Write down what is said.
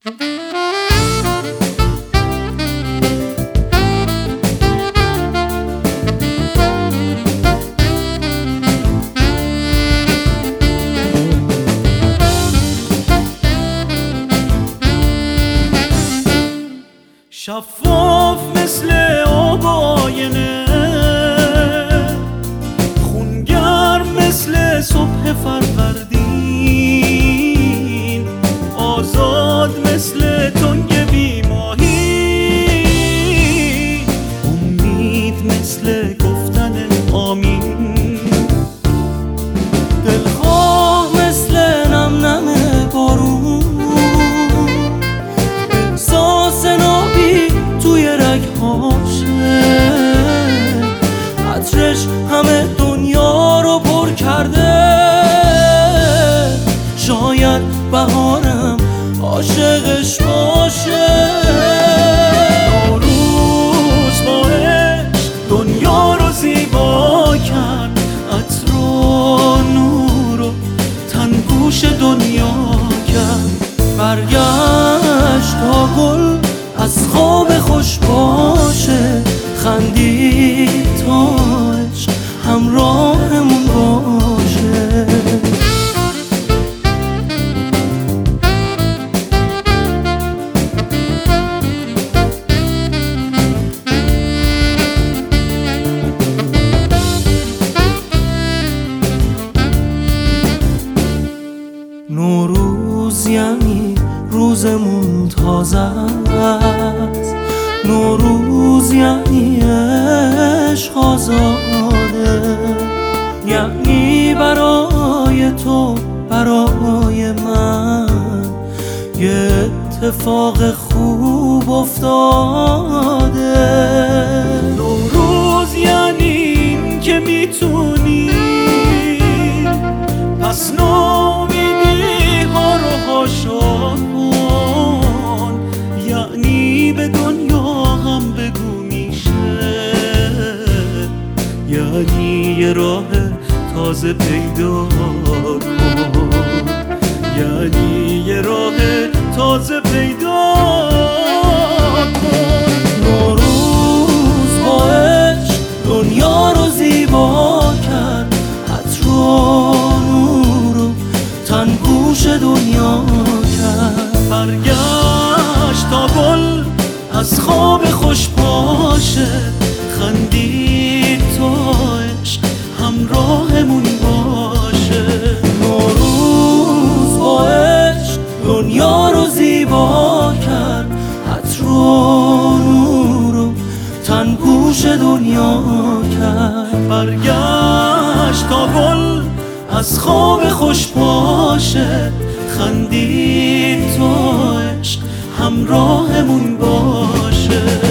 شفاف مثل آب آینه، خونگرم مثل صبح فروردین، آزاد مثل تنگ بیماهی، امید مثل گفتن آمین، دلخواه مثل نم نم بارون، احساس نابی توی رگهاشه، عطرش همه دنیا رو پر کرده، شاید بهارم عاشقش باشه. نوروز با عشق دنیا رو زیبا کرد، عطر و نور و تنگوش دنیا کرد، برگشت تا گل از خواب خوش باشه، خندید تا عشق همراهمون باشه. نوروز یعنی روزمون تازه است، نوروز یعنی عشق آزاده، یعنی برای تو برای من یه اتفاق خوب افتاده. نوروز یعنی این که میتونی پس نومیدی ها رو حاشا کن، یعنی به دنیا هم بگو میشه، یعنی یه راه تازه پیدا کن، یعنی یه راه تازه پیدا کن. نوروز با عشق دنیا رو زیبا کرد، عطر و نور و تنگوش دنیا کرد، برگشت تا گل از خواب خوش باشه، خندید تا عشق همراهمون باشه. نوروز با عشق دنیا رو زیبا کرد، عطر و نور و تنگوش دنیا کرد، برگشت تا گل از خواب خوش باشه، خندید تا عشق همراهمون باشه.